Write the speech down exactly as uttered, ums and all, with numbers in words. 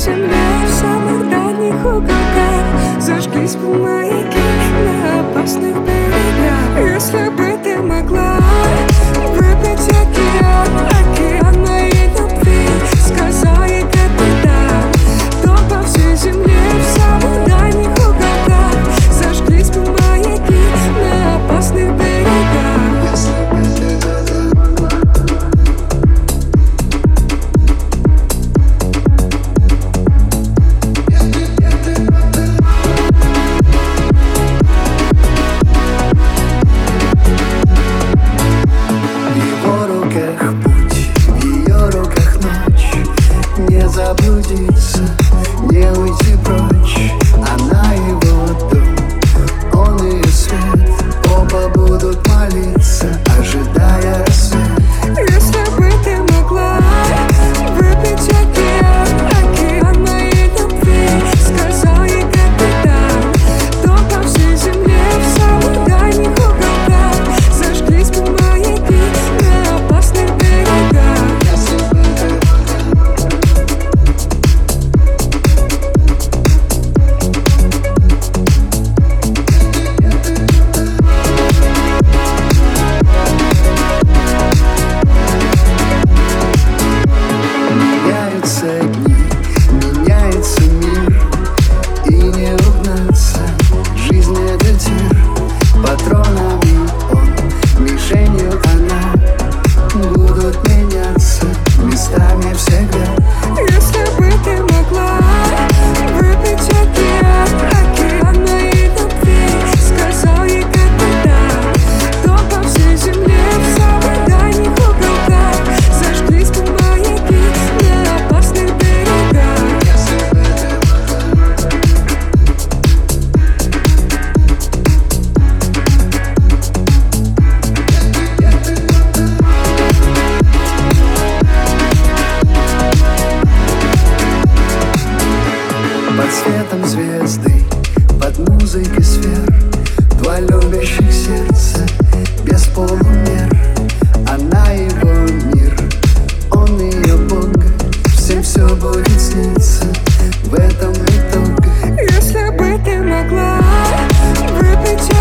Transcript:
земле, в самых дальних уголках зажглись бы маяки на опасных берегах. Если бы ты могла выпить океан, океан моей любви, сказал ей капитан, то по всей земле, в самых дальних уголках зажглись бы маяки на опасных берегах. Заблудиться, не уйти прочь. Она его дом, он ее свет. Оба будут молиться, ожидая рассвет. Если бы ты могла выпить океан, океан моей любви, сказал ей капитан, то по всей земле, в самых дальних уголках зажглись бы маяки на опасных берегах. Меняется мир, и не угнаться. Жизнь — это тир, патронами он, мишенью она. Будут меняться местами всегда. Если бы ты могла выпить океан, океан моей любви, сказал ей капитан, то по всей земле, в самых дальних уголках зажглись бы маяки на опасных берегах. Под светом звезды, под музыкой сфер, два любящих сердца без полумер. Она его мир, он ее Бог. Всем все будет сниться, в этом итог. Если бы ты могла выпить